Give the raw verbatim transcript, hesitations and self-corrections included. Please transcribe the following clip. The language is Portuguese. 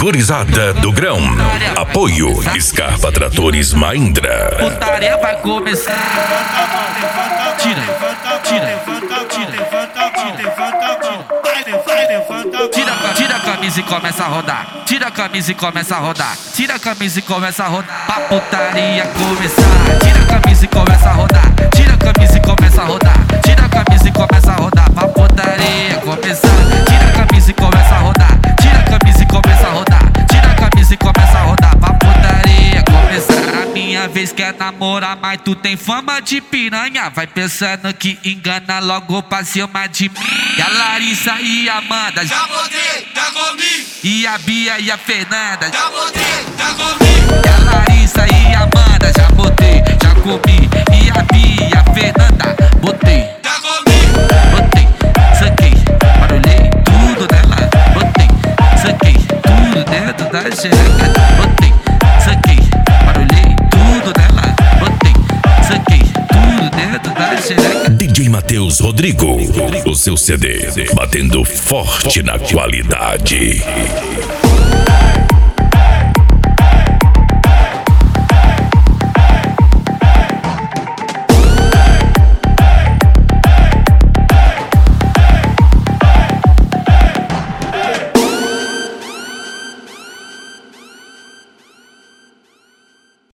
Gurizada do Grão. Apoio Scarpa Tratores Mahindra. Putaria vai começar. Tira, tira, tira, tira, tira a camisa e começa a rodar. Tira a camisa e começa a rodar. Tira a camisa e começa a rodar. Pra putaria começar. Tira a camisa e começa a rodar. Tira a camisa e começa a rodar. Tira a camisa e começa a rodar. Pra putaria começar. Tira a camisa e começa a rodar. Tira a camisa e começa a rodar. Tira a camisa e começa a rodar. Pra putaria começar. A minha vez quer namorar, mas tu tem fama de piranha. Vai pensando que engana logo pra cima de mim. E a Larissa e a Amanda já botei, já comi. E a Bia e a Fernanda já botei, já comi. E a Larissa e a Amanda já botei, já comi. E a Bia e a Fernanda botei, já comi. Botei, saquei, barulhei tudo nela. Botei, saquei, tudo dentro da xereca. Botei, saquei, barulhei tudo nela. Botei, saquei, tudo dentro da xereca. D J Matheus Rodrigo, o seu C D batendo forte na qualidade.